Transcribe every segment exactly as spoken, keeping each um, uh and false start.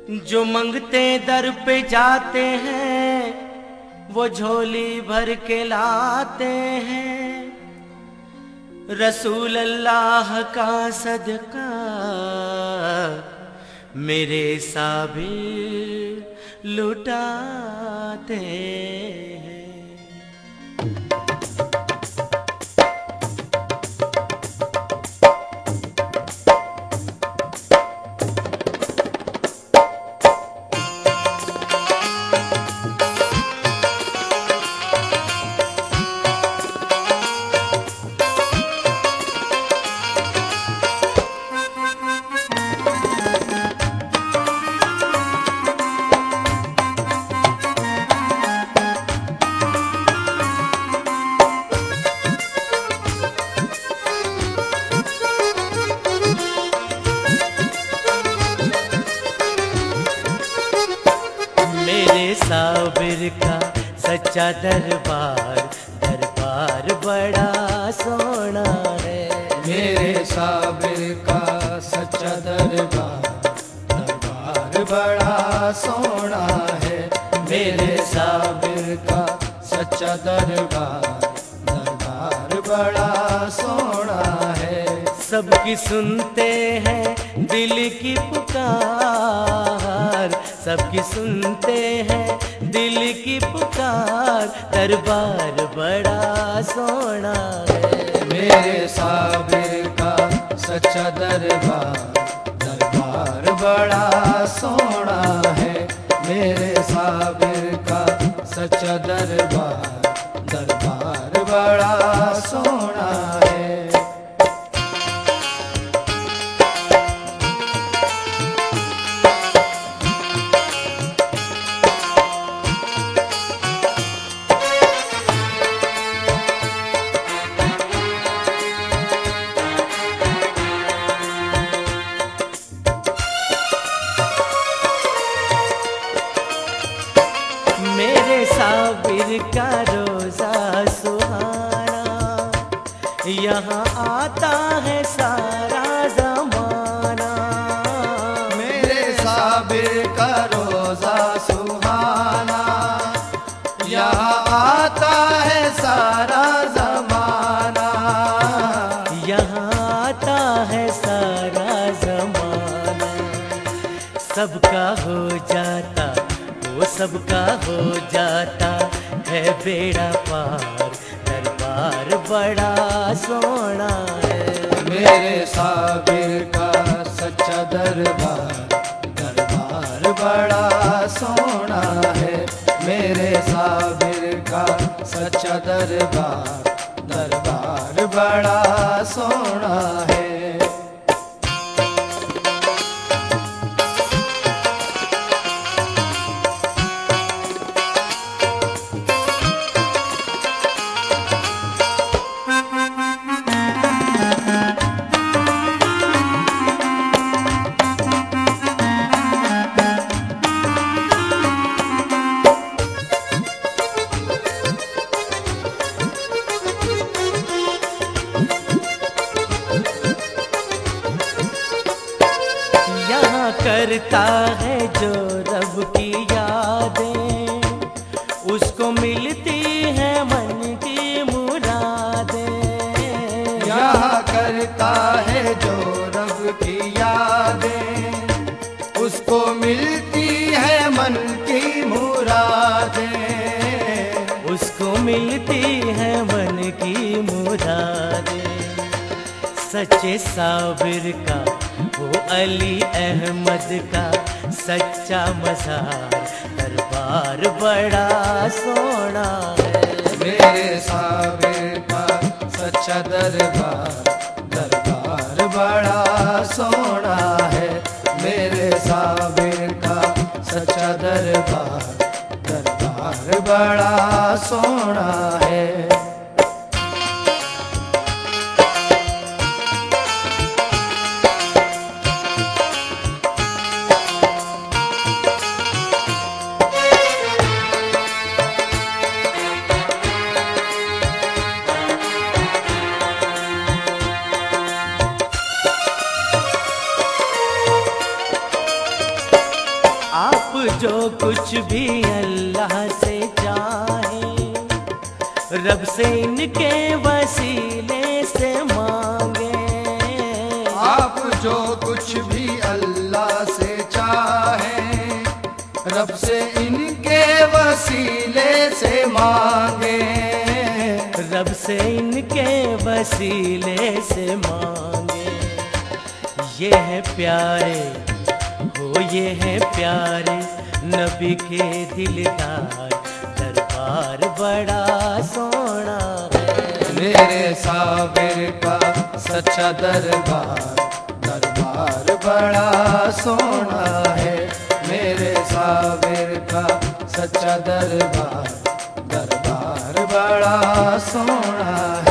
जो मंगते दर पे जाते हैं वो झोली भर के लाते हैं। रसूल अल्लाह का सदका मेरे साबिर लुटाते हैं। मेरे साबिर का सच्चा दरबार, दरबार बड़ा सोना है। मेरे साबिर का सच्चा दरबार, दरबार बड़ा सोना है। मेरे साबिर का सच्चा दरबार, दरबार बड़ा सोना है। सबकी सुनते हैं दिल की पुकार, सबकी सुनते हैं दिल की पुकार, दरबार बड़ा सोना है। मेरे साबिर का सच्चा दरबार, दरबार बड़ा सोना है। मेरे साबिर का सच्चा दरबार, दरबार बड़ा सोना है। मेरे साबिर का रोजा सुहाना, यहाँ आता है सारा जमाना। मेरे साबिर का रोजा सुहाना, यहाँ आता है सारा जमाना। यहाँ आता है सारा जमाना। सबका हो जाता, वो सबका हो जाता है बेड़ा पार, दरबार बड़ा सोना है। मेरे साबिर का सच्चा दरबार, दरबार बड़ा सोना है। मेरे साबिर का सच्चा दरबार, दरबार बड़ा सोना है। यहाँ करता है जो रब की यादें, उसको मिलती है मन की मुरादें। यहाँ करता है जो रब की यादें, उसको मिलती है मन की मुरादें। उसको मिलती है मन की मुरादें। सच्चे साबिर का वो अली अहमद का सच्चा मज़ार, दरबार बड़ा सोना है। मेरे साबिर का सच्चा दरबार, दरबार बड़ा सोना है। मेरे साबिर का सच्चा दरबार, दरबार बड़ा सोना है। जो कुछ भी अल्लाह से चाहे, रब से इनके वसीले से मांगे। आप जो कुछ भी अल्लाह से चाहें, रब से इनके वसीले से मांगे। रब से इनके वसीले से मांगे। ये है प्यारे हो, ये है प्यारे नबी के दिलदार, दरबार बड़ा सोना है। मेरे साबिर का सच्चा दरबार, दरबार बड़ा सोना है। मेरे साबिर का सच्चा दरबार, दरबार बड़ा सोना है।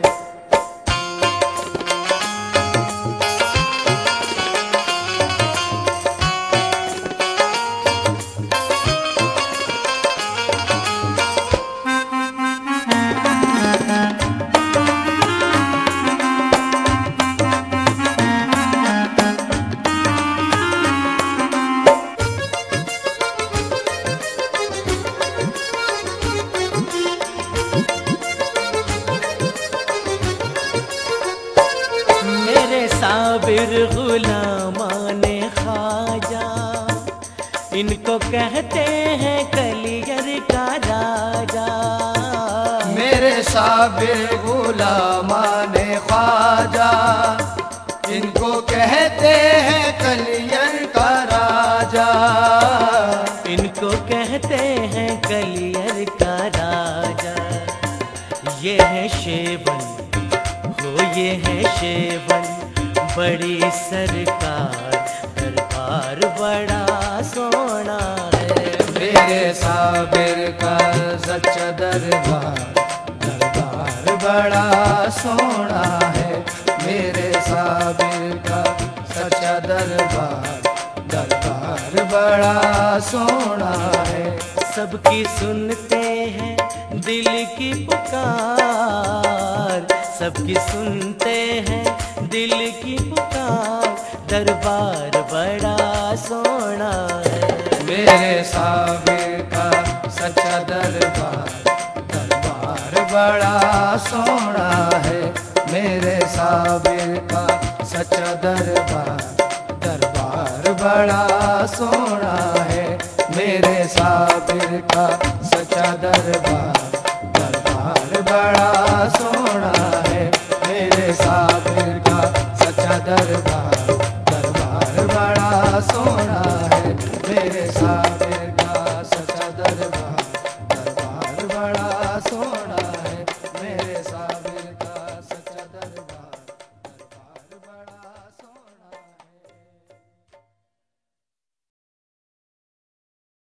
साबिर गुलामाने ख्वाजा, इनको कहते हैं कलियर का राजा। मेरे साबिर गुलामाने ख्वाजा, इनको कहते हैं कलियर का राजा। इनको कहते हैं कलियर का राजा। ये है शेबन हो, ये है शेबन बड़ी सरकार, दरबार बड़ा सोना है। मेरे साबिर का सच्चा दरबार, दरबार बड़ा सोना है। मेरे साबिर का सच्चा दरबार, दरबार बड़ा सोना है। सबकी सुनते हैं दिल की पुकार, सबकी सुनते हैं दिल की पुकार, दरबार बड़ा सोना है। मेरे साबिर का सच्चा दरबार, दरबार बड़ा सोना है। मेरे साबिर का सच्चा दरबार, दरबार बड़ा सोना है। मेरे साबिर का सच्चा दरबार, दरबार बड़ा सोना है। मेरे साबिर का सच्चा दरबार, दरबार बड़ा सोना है। मेरे साबिर का सच्चा दरबार, दरबार बड़ा सोना है। मेरे साबिर